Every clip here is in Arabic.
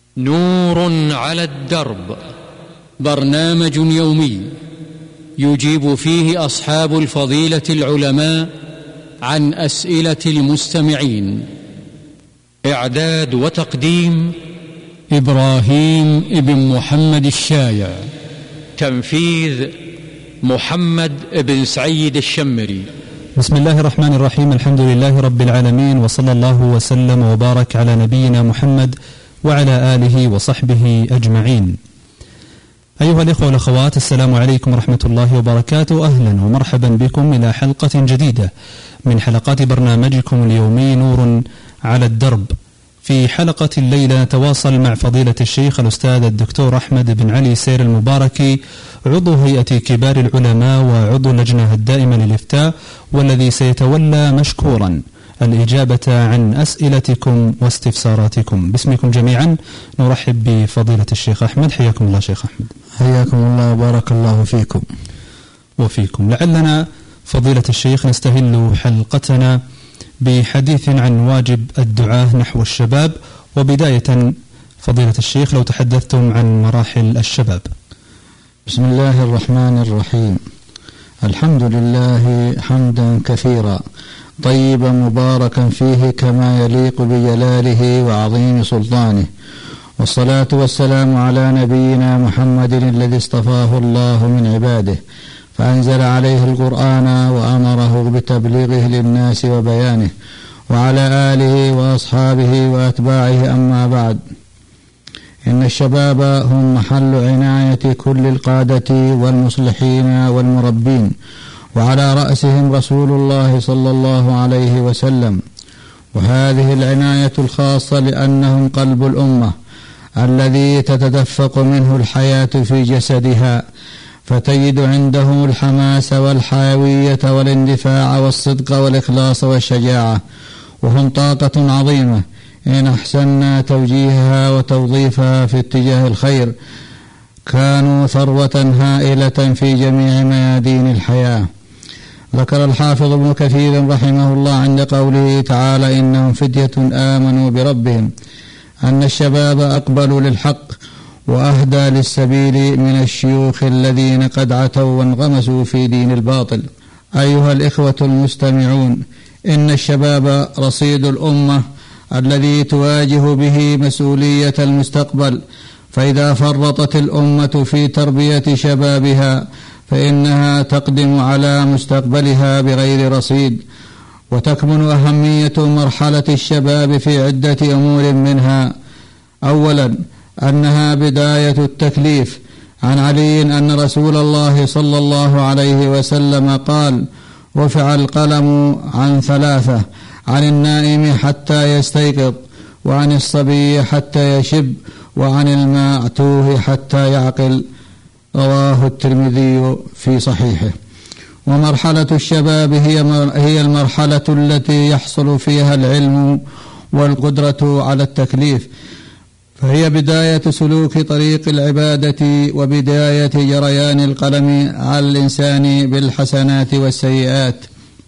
نور على الدرب، برنامج يومي يجيب فيه أصحاب الفضيلة العلماء عن أسئلة المستمعين. إعداد وتقديم إبراهيم ابن محمد الشايع، تنفيذ محمد بن سعيد الشمري. بسم الله الرحمن الرحيم. الحمد لله رب العالمين، وصلى الله وسلم وبارك على نبينا محمد وعلى آله وصحبه أجمعين. أيها الإخوة والأخوات، السلام عليكم ورحمة الله وبركاته. أهلا ومرحبا بكم إلى حلقة جديدة من حلقات برنامجكم اليومي نور على الدرب. في حلقة الليلة نتواصل مع فضيلة الشيخ الأستاذ الدكتور أحمد بن علي سير المباركي، عضو هيئة كبار العلماء وعضو اللجنة الدائمة للإفتاء، والذي سيتولى مشكورا الإجابة عن أسئلتكم واستفساراتكم. باسمكم جميعا نرحب بفضيلة الشيخ أحمد. حياكم الله شيخ أحمد. حياكم الله وبارك الله فيكم وفيكم. لعلنا فضيلة الشيخ نستهل حلقتنا بحديث عن واجب الدعاة نحو الشباب. وبداية فضيلة الشيخ لو تحدثتم عن مراحل الشباب. بسم الله الرحمن الرحيم. الحمد لله حمدا كثيرا طيبا مباركا فيه كما يليق بجلاله وعظيم سلطانه، والصلاة والسلام على نبينا محمد الذي اصطفاه الله من عباده فأنزل عليه القرآن وأمره بتبليغه للناس وبيانه، وعلى آله وأصحابه وأتباعه. أما بعد، إن الشباب هم محل عناية كل القادة والمصلحين والمربين، وعلى رأسهم رسول الله صلى الله عليه وسلم. وهذه العناية الخاصة لأنهم قلب الأمة الذي تتدفق منه الحياة في جسدها، فتجد عندهم الحماس والحيوية والاندفاع والصدق والإخلاص والشجاعة، وهم طاقة عظيمة إن أحسننا توجيهها وتوظيفها في اتجاه الخير كانوا ثروة هائلة في جميع ميادين الحياة. ذكر الحافظ ابن كثير رحمه الله عند قوله تعالى: إنهم فتية آمنوا بربهم، أن الشباب أقبلوا للحق وأهدى للسبيل من الشيوخ الذين قد عتوا وانغمسوا في دين الباطل. أيها الإخوة المستمعون، إن الشباب رصيد الأمة الذي تواجه به مسؤولية المستقبل، فإذا فرطت الأمة في تربية شبابها فإنها تقدم على مستقبلها بغير رصيد. وتكمن أهمية مرحلة الشباب في عدة أمور، منها: أولا، أنها بداية التكليف. عن علي أن رسول الله صلى الله عليه وسلم قال: رفع القلم عن ثلاثة: عن النائم حتى يستيقظ، وعن الصبي حتى يشب، وعن المعتوه حتى يعقل. رواه الترمذي في صحيحه. ومرحلة الشباب هي المرحلة التي يحصل فيها العلم والقدرة على التكليف، فهي بداية سلوك طريق العبادة وبداية جريان القلم على الإنسان بالحسنات والسيئات.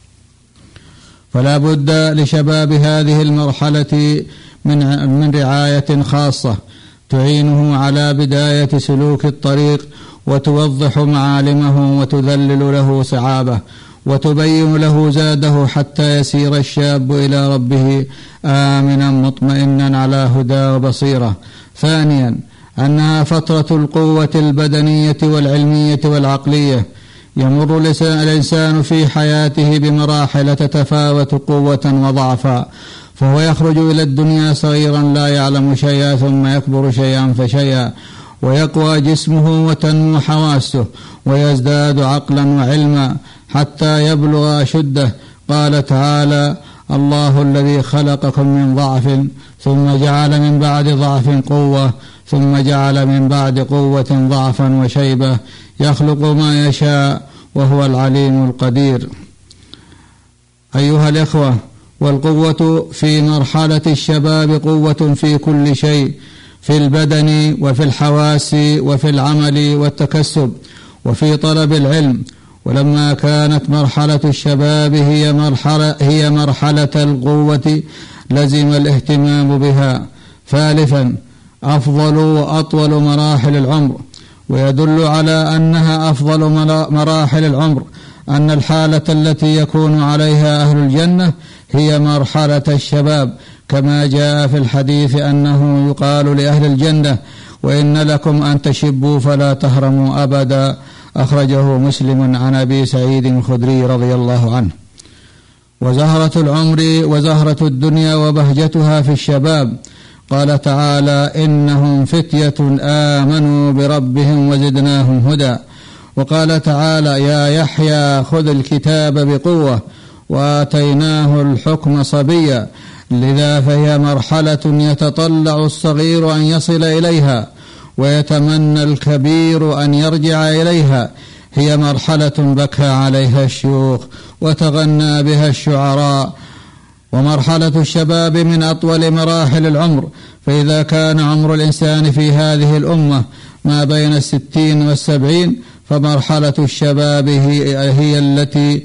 فلا بد لشباب هذه المرحلة من رعاية خاصة تعينه على بداية سلوك الطريق، وتوضح معالمه وتذلل له صعابه، وتبين له زاده، حتى يسير الشاب إلى ربه آمنا مطمئنا على هدى وبصيرة. ثانيا، أنها فترة القوة البدنية والعلمية والعقلية. يمر الإنسان في حياته بمراحل تتفاوت قوة وضعفا، فهو يخرج إلى الدنيا صغيرا لا يعلم شيئا، ثم يكبر شيئا فشيئا، ويقوى جسمه وتنمو حواسه، ويزداد عقلا وعلما حتى يبلغ أشده. قال تعالى: الله الذي خلقكم من ضعف ثم جعل من بعد ضعف قوة ثم جعل من بعد قوة ضعفا وشيبة يخلق ما يشاء وهو العليم القدير. أيها الإخوة، والقوة في مرحلة الشباب قوة في كل شيء، في البدن وفي الحواس وفي العمل والتكسب وفي طلب العلم. ولما كانت مرحلة الشباب هي مرحلة القوة لزم الاهتمام بها. ثالثا، أفضل وأطول مراحل العمر. ويدل على أنها أفضل مراحل العمر أن الحالة التي يكون عليها أهل الجنة هي مرحلة الشباب، كما جاء في الحديث أنه يقال لأهل الجنة: وإن لكم أن تشبوا فلا تهرموا أبدا، أخرجه مسلم عن أبي سعيد الخدري رضي الله عنه. وزهرة العمر وزهرة الدنيا وبهجتها في الشباب. قال تعالى: إنهم فتية آمنوا بربهم وزدناهم هدى. وقال تعالى: يا يحيى خذ الكتاب بقوة وآتيناه الحكم صبيا. لذا فهي مرحلة يتطلع الصغير أن يصل إليها ويتمنى الكبير أن يرجع إليها. هي مرحلة بكى عليها الشيوخ وتغنى بها الشعراء. ومرحلة الشباب من أطول مراحل العمر، فإذا كان عمر الإنسان في هذه الأمة ما بين 60 و70، فمرحلة الشباب هي التي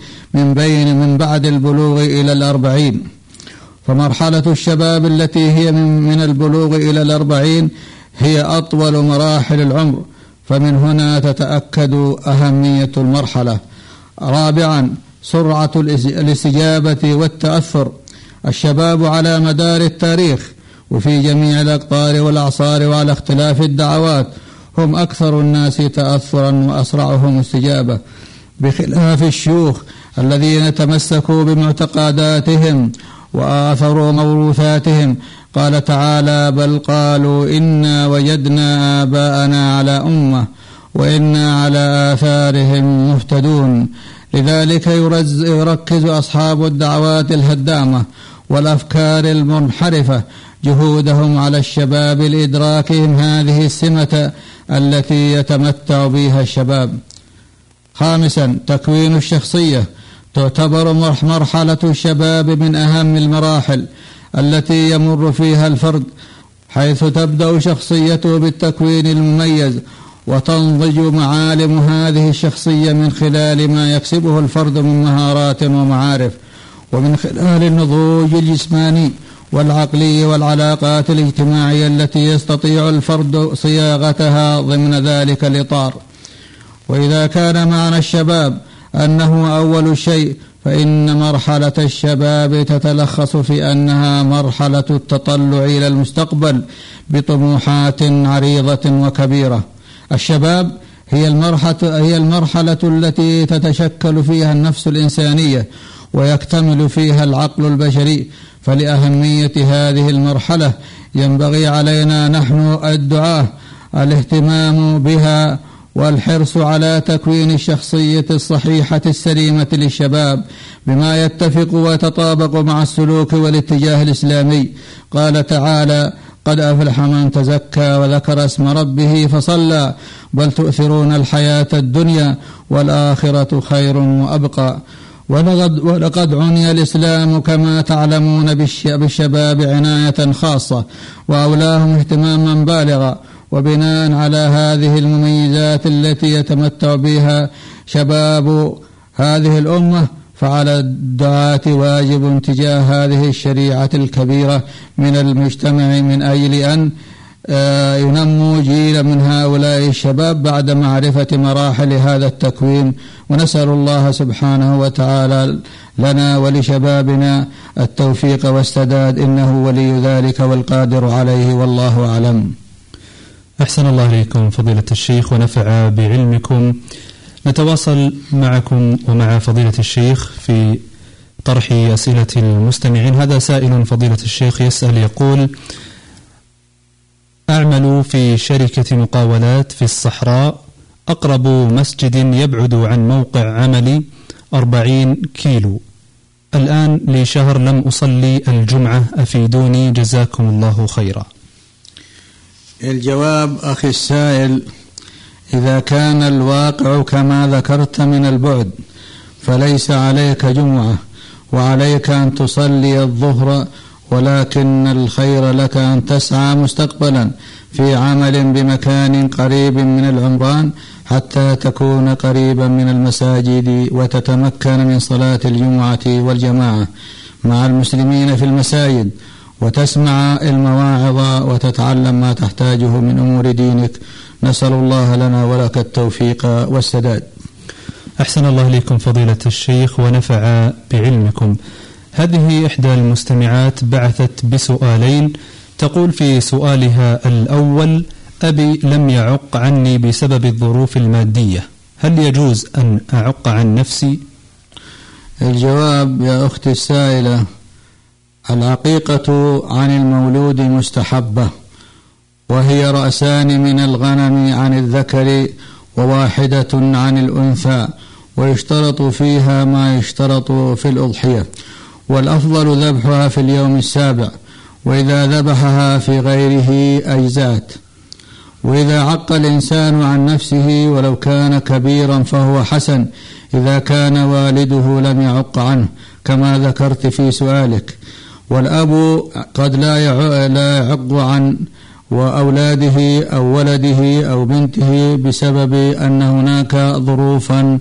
من بعد البلوغ إلى 40. فمرحلة الشباب التي هي من البلوغ إلى 40 هي أطول مراحل العمر، فمن هنا تتأكد أهمية المرحلة. رابعا، سرعة الاستجابة والتأثر. الشباب على مدار التاريخ وفي جميع الأقطار والأعصار وعلى اختلاف الدعوات هم أكثر الناس تأثرا وأسرعهم استجابة، بخلاف الشيوخ الذين تمسكوا بمعتقداتهم وآثروا موروثاتهم. قال تعالى: بل قالوا إنا وجدنا آباءنا على أمة وإنا على آثارهم مهتدون. لذلك يركز أصحاب الدعوات الهدامة والأفكار المنحرفة جهودهم على الشباب لإدراكهم هذه السمة التي يتمتع بها الشباب. خامسا، تكوين الشخصية. تعتبر مرحلة الشباب من أهم المراحل التي يمر فيها الفرد، حيث تبدأ شخصيته بالتكوين المميز، وتنضج معالم هذه الشخصية من خلال ما يكسبه الفرد من مهارات ومعارف، ومن خلال النضوج الجسماني والعقلي والعلاقات الاجتماعية التي يستطيع الفرد صياغتها ضمن ذلك الإطار. وإذا كان معنى الشباب أنه أول شيء، فإن مرحلة الشباب تتلخص في أنها مرحلة التطلع إلى المستقبل بطموحات عريضة وكبيرة. الشباب هي المرحلة التي تتشكل فيها النفس الإنسانية ويكتمل فيها العقل البشري. فلأهمية هذه المرحلة ينبغي علينا نحن الدعاة الاهتمام بها والحرص على تكوين الشخصية الصحيحة السليمة للشباب بما يتفق ويتطابق مع السلوك والاتجاه الإسلامي. قال تعالى: قد أفلح من تزكى وذكر اسم ربه فصلى بل تؤثرون الحياة الدنيا والآخرة خير وأبقى. ولقد عني الإسلام كما تعلمون بالشباب عناية خاصة وأولاهم اهتماما بالغا. وبناء على هذه المميزات التي يتمتع بها شباب هذه الأمة، فعلى الدعاة واجب تجاه هذه الشريعة الكبيرة من المجتمع من أجل أن ينمو جيلا من هؤلاء الشباب بعد معرفة مراحل هذا التكوين. ونسأل الله سبحانه وتعالى لنا ولشبابنا التوفيق والسداد، إنه ولي ذلك والقادر عليه، والله أعلم. أحسن الله إليكم فضيلة الشيخ ونفع بعلمكم. نتواصل معكم ومع فضيلة الشيخ في طرح أسئلة المستمعين. هذا سائل فضيلة الشيخ يسأل يقول: أعمل في شركة مقاولات في الصحراء، أقرب مسجد يبعد عن موقع عملي 40 كيلو. الآن لي شهر لم أصلي الجمعة، أفيدوني جزاكم الله خيرا. الجواب أخي السائل: إذا كان الواقع كما ذكرت من البعد فليس عليك جمعة، وعليك أن تصلي الظهر، ولكن الخير لك أن تسعى مستقبلا في عمل بمكان قريب من العمران حتى تكون قريبا من المساجد وتتمكن من صلاة الجمعة والجماعة مع المسلمين في المساجد. وتسمع المواعظ وتتعلم ما تحتاجه من أمور دينك. نسأل الله لنا ولك التوفيق والسداد. أحسن الله إليكم فضيلة الشيخ ونفع بعلمكم. هذه إحدى المستمعات بعثت بسؤالين. تقول في سؤالها الأول: أبي لم يعق عني بسبب الظروف المادية، هل يجوز أن أعق عن نفسي؟ الجواب يا أختي السائلة: العقيقة عن المولود مستحبة، وهي رأسان من الغنم عن الذكر وواحدة عن الأنثى، ويشترط فيها ما يشترط في الأضحية، والأفضل ذبحها في اليوم السابع، وإذا ذبحها في غيره أجزأت. وإذا عق الإنسان عن نفسه ولو كان كبيرا فهو حسن إذا كان والده لم يعق عنه كما ذكرت في سؤالك. والأب قد لا يعق عن وأولاده أو ولده أو بنته بسبب أن هناك ظروفا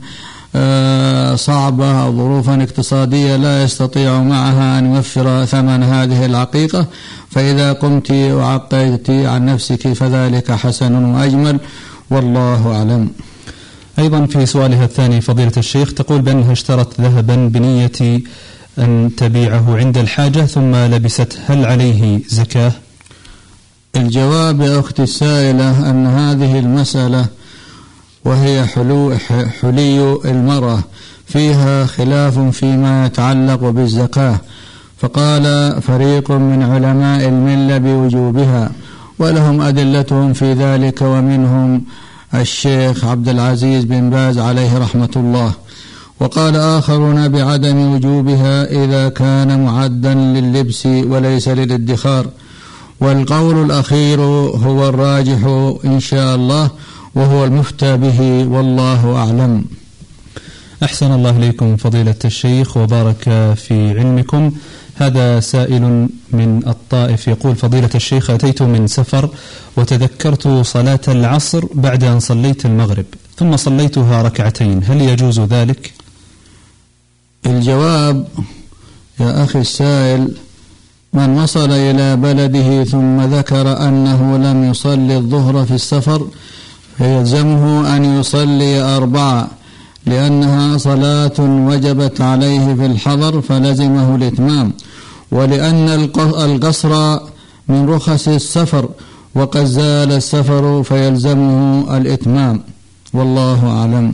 صعبة أو ظروفا اقتصادية لا يستطيع معها أن يوفر ثمن هذه العقيقة، فإذا قمت وعقيت عن نفسك فذلك حسن وأجمل، والله أعلم. أيضا في سؤالها الثاني فضيلة الشيخ تقول بأنها اشترت ذهبا بنية أن تبيعه عند الحاجة ثم لبست، هل عليه زكاة؟ الجواب يا أختي السائلة أن هذه المسألة وهي حلي المرأة فيها خلاف فيما يتعلق بالزكاة، فقال فريق من علماء الملة بوجوبها ولهم أدلتهم في ذلك، ومنهم الشيخ عبد العزيز بن باز عليه رحمة الله، وقال آخرون بعدم وجوبها إذا كان معدا لللبس وليس للادخار، والقول الأخير هو الراجح إن شاء الله وهو المفتى به، والله أعلم. أحسن الله إليكم فضيلة الشيخ وبارك في علمكم. هذا سائل من الطائف يقول: فضيلة الشيخ، أتيت من سفر وتذكرت صلاة العصر بعد أن صليت المغرب ثم صليتها ركعتين، هل يجوز ذلك؟ الجواب يا أخي السائل: من وصل إلى بلده ثم ذكر أنه لم يصلي الظهر في السفر فيلزمه أن يصلي 4 لأنها صلاة وجبت عليه في الحضر فلزمه الإتمام، ولأن القصر من رخص السفر وقد زال السفر فيلزمه الإتمام، والله أعلم.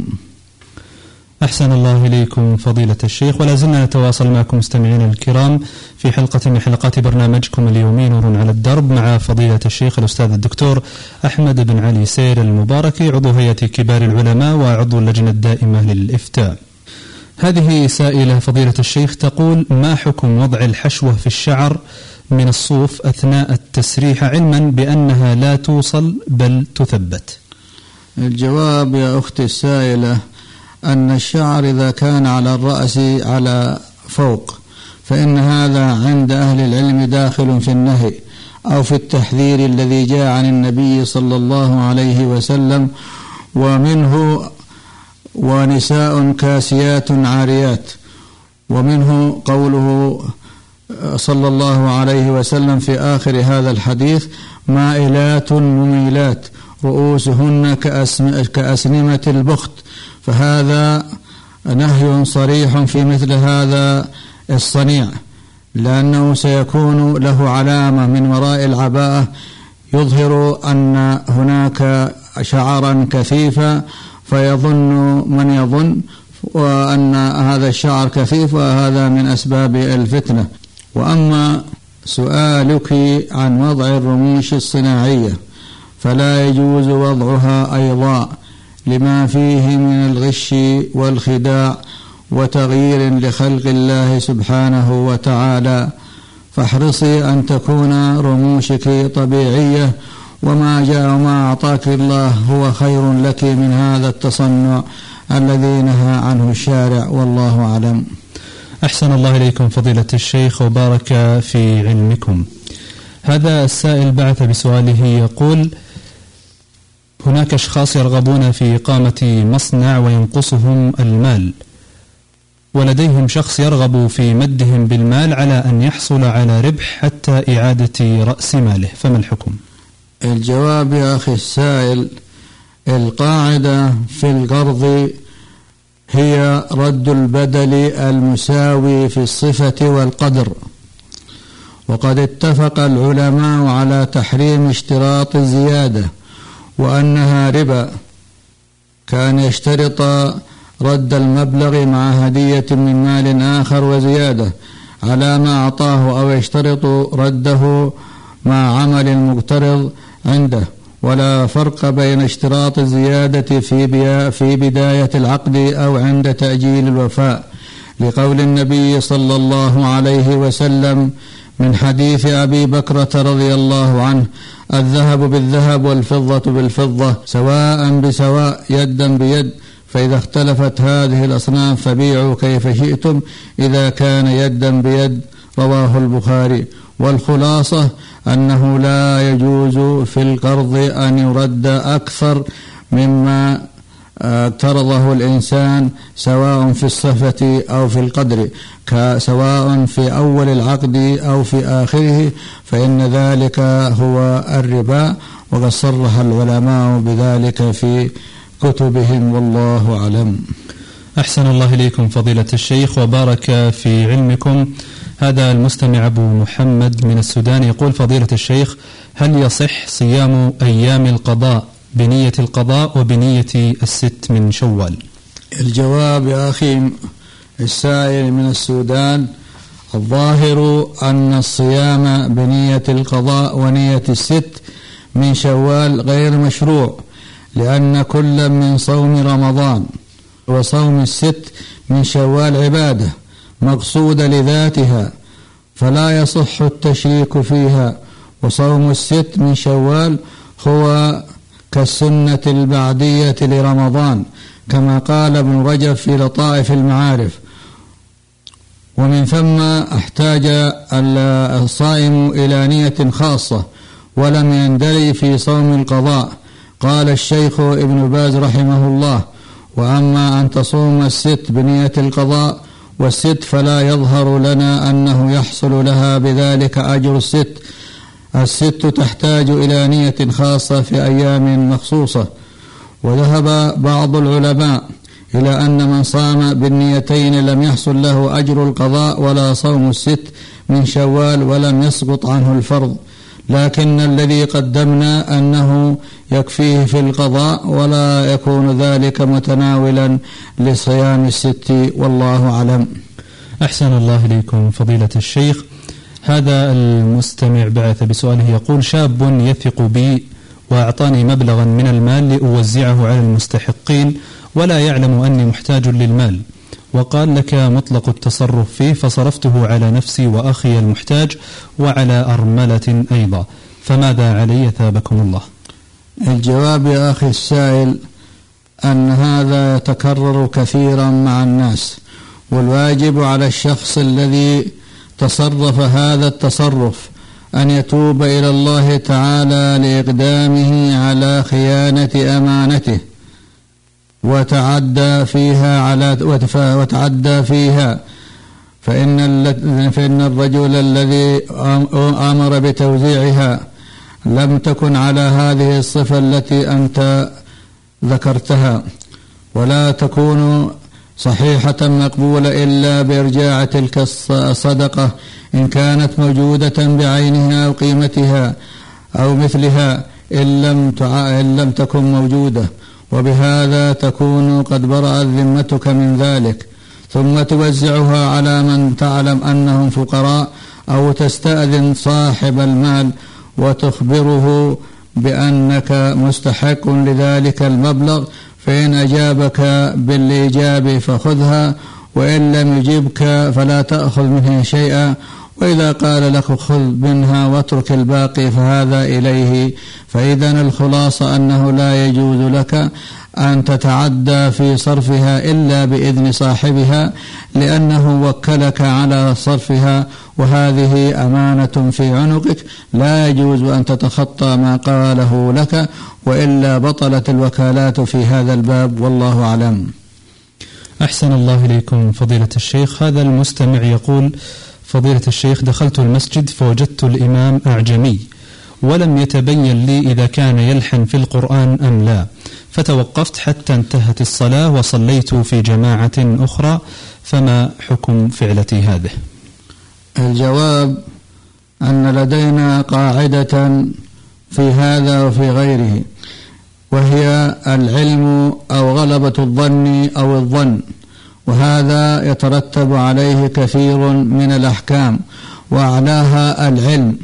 أحسن الله إليكم فضيلة الشيخ، ولا زلنا نتواصل معكم مستمعين الكرام في حلقة من حلقات برنامجكم اليومي نور على الدرب مع فضيلة الشيخ الأستاذ الدكتور أحمد بن علي سير المباركي، عضو هيئة كبار العلماء وعضو اللجنة الدائمة للإفتاء. هذه سائلة فضيلة الشيخ تقول: ما حكم وضع الحشوة في الشعر من الصوف أثناء التسريح، علما بأنها لا توصل بل تثبت؟ الجواب يا أختي السائلة أن الشعر إذا كان على الرأس على فوق فإن هذا عند أهل العلم داخل في النهي أو في التحذير الذي جاء عن النبي صلى الله عليه وسلم، ومنه ونساء كاسيات عاريات، ومنه قوله صلى الله عليه وسلم في آخر هذا الحديث: مائلات مميلات رؤوسهن كأسنمة البخت، فهذا نهي صريح في مثل هذا الصنيع، لأنه سيكون له علامة من وراء العباءة يظهر أن هناك شعرا كثيفا، فيظن من يظن وأن هذا الشعر كثيف، وهذا من أسباب الفتنة. وأما سؤالك عن وضع الرموش الصناعية فلا يجوز وضعها أيضا لما فيه من الغش والخداع وتغيير لخلق الله سبحانه وتعالى، فاحرصي أن تكون رموشك طبيعية، وما جاء وما أعطاك الله هو خير لك من هذا التصنع الذي نهى عنه الشارع، والله أعلم. أحسن الله إليكم فضيلة الشيخ وبارك في علمكم. هذا السائل بعث بسؤاله يقول: هناك أشخاص يرغبون في إقامة مصنع وينقصهم المال، ولديهم شخص يرغب في مدهم بالمال على أن يحصل على ربح حتى إعادة رأس ماله، فما الحكم؟ الجواب يا أخي السائل، القاعدة في القرض هي رد البدل المساوي في الصفة والقدر، وقد اتفق العلماء على تحريم اشتراط الزيادة وأنها ربا، كان يشترط رد المبلغ مع هدية من مال آخر وزيادة على ما أعطاه، أو يشترط رده مع عمل المقترض عنده، ولا فرق بين اشتراط الزيادة في بداية العقد أو عند تأجيل الوفاء، لقول النبي صلى الله عليه وسلم من حديث أبي بكرة رضي الله عنه: الذهب بالذهب والفضة بالفضة سواء بسواء يدا بيد، فإذا اختلفت هذه الأصناف فبيعوا كيف شئتم إذا كان يدا بيد. رواه البخاري. والخلاصة أنه لا يجوز في القرض أن يرد أكثر مما اقترضه الإنسان، سواء في الصفة أو في القدر، سواء في أول العقد أو في آخره، فإن ذلك هو الربا، وقد صرح العلماء بذلك في كتبهم، والله أعلم. أحسن الله إليكم فضيلة الشيخ وبارك في علمكم. هذا المستمع أبو محمد من السودان يقول: فضيلة الشيخ، هل يصح صيام أيام القضاء بنية القضاء وبنية الست من شوال؟ الجواب يا أخي السائل من السودان، الظاهر أن الصيام بنية القضاء ونية الست من شوال غير مشروع، لأن كل من صوم رمضان وصوم الست من شوال عبادة مقصودة لذاتها، فلا يصح التشريك فيها، وصوم الست من شوال هو كالسنة البعدية لرمضان، كما قال ابن رجب في لطائف المعارف. ومن ثم احتاج الصائم إلى نية خاصة ولم يندرج في صوم القضاء. قال الشيخ ابن باز رحمه الله: وأما أن تصوم الست بنية القضاء والست فلا يظهر لنا أنه يحصل لها بذلك أجر الست تحتاج إلى نية خاصة في أيام مخصوصة. وذهب بعض العلماء إلى أن من صام بالنيتين لم يحصل له أجر القضاء ولا صوم الست من شوال ولم يسقط عنه الفرض، لكن الذي قدمنا أنه يكفيه في القضاء ولا يكون ذلك متناولا لصيام الست، والله أعلم. أحسن الله إليكم فضيلة الشيخ. هذا المستمع بعث بسؤاله يقول: شاب يثق بي وأعطاني مبلغا من المال لأوزعه على المستحقين ولا يعلم أني محتاج للمال، وقال لك مطلق التصرف فيه، فصرفته على نفسي وأخي المحتاج وعلى أرملة أيضا، فماذا علي ثابكم الله؟ الجواب يا أخي السائل أن هذا يتكرر كثيرا مع الناس، والواجب على الشخص الذي تصرف هذا التصرف أن يتوب إلى الله تعالى لإقدامه على خيانة أمانته وتعدى فيها، فإن الرجل الذي أمر بتوزيعها لم تكن على هذه الصفة التي أنت ذكرتها، ولا تكون صحيحة مقبولة إلا بإرجاع تلك الصدقة إن كانت موجودة بعينها أو قيمتها أو مثلها إن لم تكن موجودة، وبهذا تكون قد برأت ذمتك من ذلك، ثم توزعها على من تعلم أنهم فقراء، أو تستأذن صاحب المال وتخبره بأنك مستحق لذلك المبلغ، فإن أجابك بالإجابة فخذها، وإن لم يجبك فلا تأخذ منها شيئا، وإذا قال لك خذ منها واترك الباقي فهذا إليه. فإذا الخلاصة أنه لا يجوز لك أن تتعدى في صرفها إلا بإذن صاحبها، لأنه وكلك على صرفها، وهذه أمانة في عنقك لا يجوز أن تتخطى ما قاله لك، وإلا بطلت الوكالات في هذا الباب، والله أعلم. أحسن الله إليكم فضيلة الشيخ. هذا المستمع يقول: فضيلة الشيخ، دخلت المسجد فوجدت الإمام أعجمي ولم يتبين لي إذا كان يلحن في القرآن أم لا، فتوقفت حتى انتهت الصلاة وصليت في جماعة أخرى، فما حكم فعلتي هذه؟ الجواب أن لدينا قاعدة في هذا وفي غيره، وهي العلم أو غلبة الظن أو الظن، وهذا يترتب عليه كثير من الأحكام، وأعلاها العلم،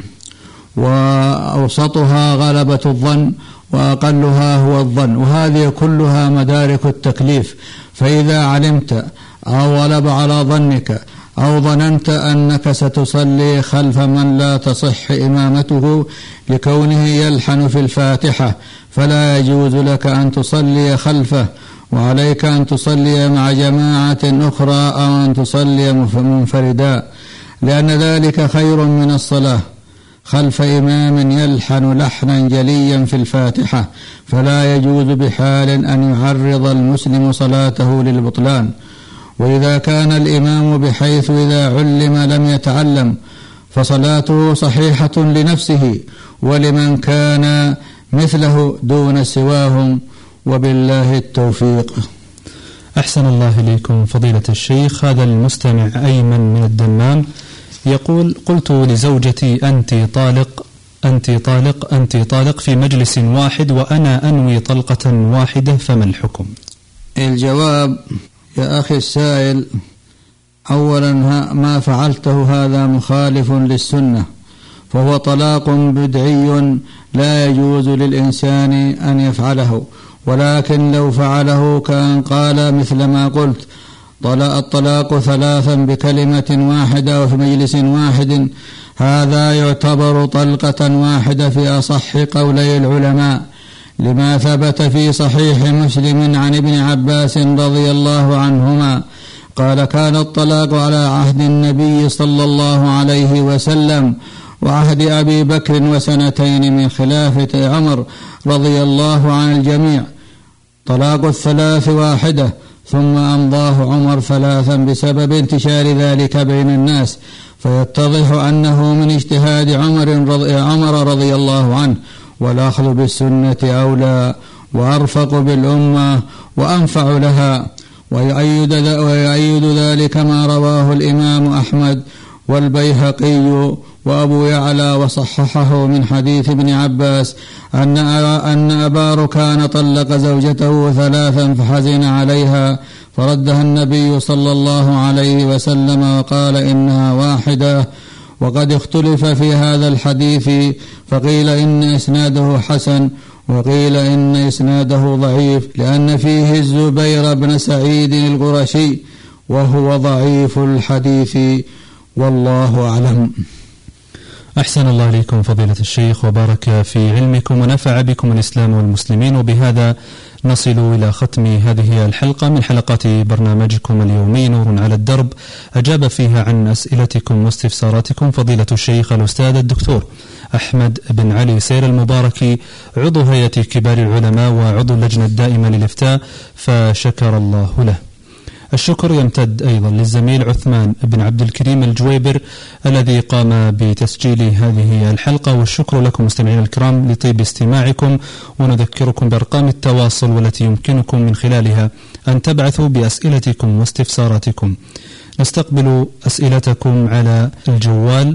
وأوسطها غلبة الظن، وأقلها هو الظن، وهذه كلها مدارك التكليف. فإذا علمت أو غلب على ظنك أو ظننت أنك ستصلي خلف من لا تصح إمامته لكونه يلحن في الفاتحة، فلا يجوز لك أن تصلي خلفه، وعليك أن تصلي مع جماعة أخرى أو أن تصلي منفردا، لأن ذلك خير من الصلاة خلف إمام يلحن لحنا جليا في الفاتحة، فلا يجوز بحال أن يعرض المسلم صلاته للبطلان. وإذا كان الإمام بحيث إذا علم لم يتعلم فصلاته صحيحة لنفسه ولمن كان مثله دون سواهم، وبالله التوفيق. أحسن الله إليكم فضيلة الشيخ. هذا المستمع أيمن من الدمام يقول: قلت لزوجتي أنت طالق أنت طالق أنت طالق في مجلس واحد وأنا أنوي طلقة واحدة، فما الحكم؟ الجواب: يا أخي السائل، أولا ما فعلته هذا مخالف للسنة، فهو طلاق بدعي لا يجوز للإنسان أن يفعله، ولكن لو فعله كان قال مثل ما قلت: الطلاق ثلاثا بكلمة واحدة وفي مجلس واحد، هذا يعتبر طلقة واحدة في أصح قولي العلماء، لما ثبت في صحيح مسلم عن ابن عباس رضي الله عنهما قال: كان الطلاق على عهد النبي صلى الله عليه وسلم وعهد أبي بكر وسنتين من خلافة عمر رضي الله عن الجميع، طلاق الثلاث واحدة، ثم أمضاه عمر ثلاثا بسبب انتشار ذلك بين الناس، فيتضح أنه من اجتهاد عمر رضي الله عنه، والأخذ بالسنة أولى وأرفق بالأمة وأنفع لها. ويؤيد ذلك ما رواه الإمام أحمد والبيهقي وأبو يعلى وصححه من حديث ابن عباس أن أبا ركان طلق زوجته ثلاثا فحزن عليها فردها النبي صلى الله عليه وسلم وقال: إنها واحدة. وقد اختلف في هذا الحديث، فقيل إن إسناده حسن، وقيل إن إسناده ضعيف، لأن فيه الزبير بن سعيد القرشي وهو ضعيف الحديث، والله أعلم. أحسن الله إليكم فضيلة الشيخ وبارك في علمكم ونفع بكم الإسلام والمسلمين. وبهذا نصل إلى ختم هذه الحلقة من حلقات برنامجكم اليومي نور على الدرب، أجاب فيها عن أسئلتكم واستفساراتكم فضيلة الشيخ الأستاذ الدكتور أحمد بن علي سير المباركي، عضو هيئة كبار العلماء وعضو اللجنة الدائمة للإفتاء، فشكر الله له. الشكر يمتد أيضا للزميل عثمان بن عبد الكريم الجويبر الذي قام بتسجيل هذه الحلقة، والشكر لكم مستمعين الكرام لطيب استماعكم، ونذكركم بأرقام التواصل والتي يمكنكم من خلالها أن تبعثوا بأسئلتكم واستفساراتكم. نستقبل أسئلتكم على الجوال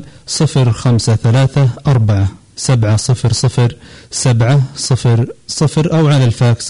0534-700-700 أو على الفاكس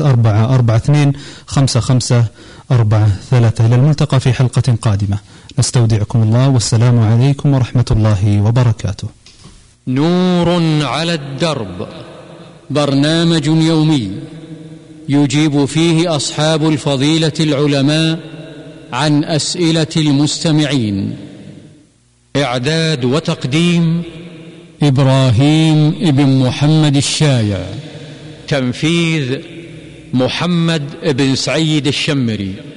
442-5543. إلى الملتقى في حلقة قادمة، نستودعكم الله، والسلام عليكم ورحمة الله وبركاته. نور على الدرب، برنامج يومي يجيب فيه أصحاب الفضيلة العلماء عن أسئلة المستمعين. إعداد وتقديم إبراهيم بن محمد الشايع، تنفيذ محمد بن سعيد الشمري.